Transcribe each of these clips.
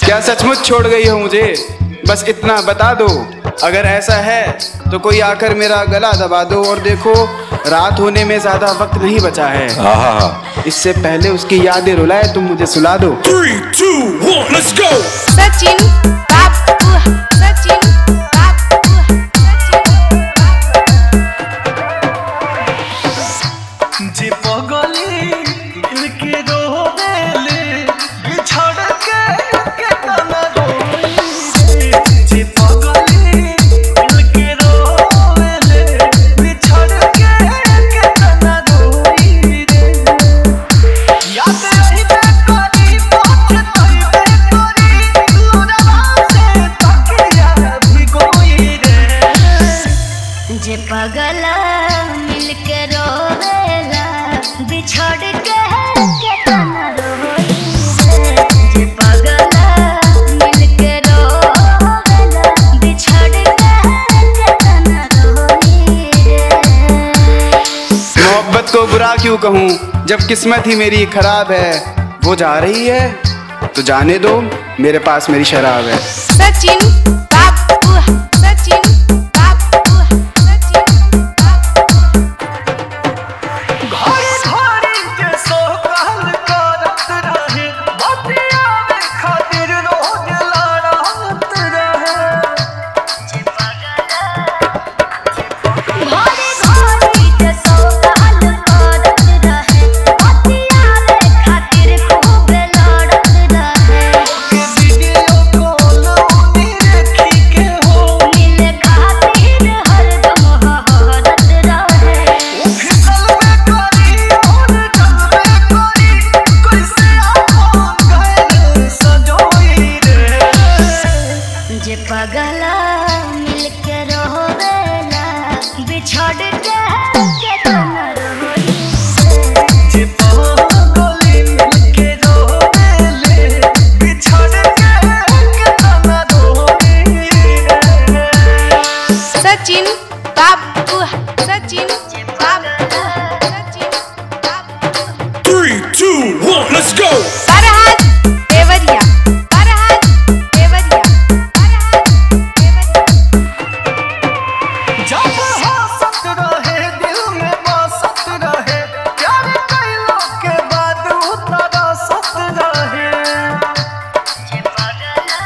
क्या सचमुच छोड़ गई हो मुझे? बस इतना बता दो। अगर ऐसा है तो कोई आकर मेरा गला दबा दो। और देखो, रात होने में ज्यादा वक्त नहीं बचा है। इससे पहले उसकी यादें रुलाए तुम मुझे सुला दो। 3, 2, 1, let's go! सचिन बापू, सचिन बापू, जे पगली दिल के रोवेले बिछड़ के तना रोई। जे पगली दिल के रोवेले बिछड़ के तना रोई रे। याद आई करी पछताई करी लुरवा से तकिया भिगोई रे। जे पगला मिल के रोवेला बिछड़ के तना रोई रे। जे पगला मिल के रोवेला बिछड़ के तना रोई रे। मोहब्बत को बुरा क्यों कहूँ जब किस्मत ही मेरी खराब है। वो जा रही है तो जाने दो, मेरे पास मेरी शराब है। सचिन बापू, सचिन बापू, सचिन बापू। घड़ी घड़ी के सोकाल करत रहे बतिया में खातिर रोज लड़त रहे। जे पगला घड़ी घड़ी के सोकाल करत रहे बतिया रे खातिर खूब लड़त रहे। के वीडियो कॉल उनी देखी के हो मिले खातिर हरदम हहरत रहे। फिसल में करी और जल में करी कैसे अपन घर सजोई रे। जे पगला मिल के रोवेला बिछड़ के तना रोई रे। जे पगली मिल के रोवेले बिछड़ के तना रोई रे। सचिन बापू, सचिन बापू, सचिन बापू। 3, 2, 1, let's go! फरहाद देवरिया, फरहाद देवरिया, फरहाद देवरिया। जब हंसत रहे दिल में बसत रहे प्यार कैलो के बाद उतरसत रहे। जे पगला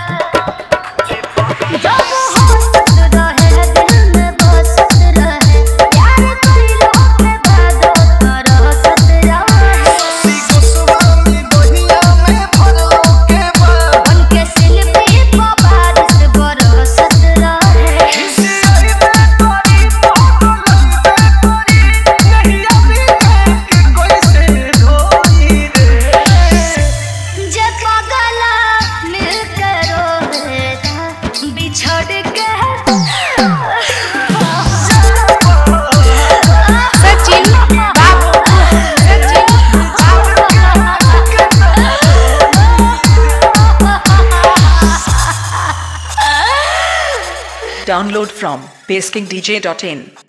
जब हंसत रहे दिल में बसत रहे प्यार कइलो के बाद तरसत रहे। गोस्वामी बहिया में भरलो के बाद उनके शिल्पी को बारिश बरसत रहे। खिसियाई में करी पगलई में करी नहीं अभी के कोई से धोई रे। जे पगला मिल के रोवेला बिछड़ के सचिन बापू, सचिन Download from basekingdj.in.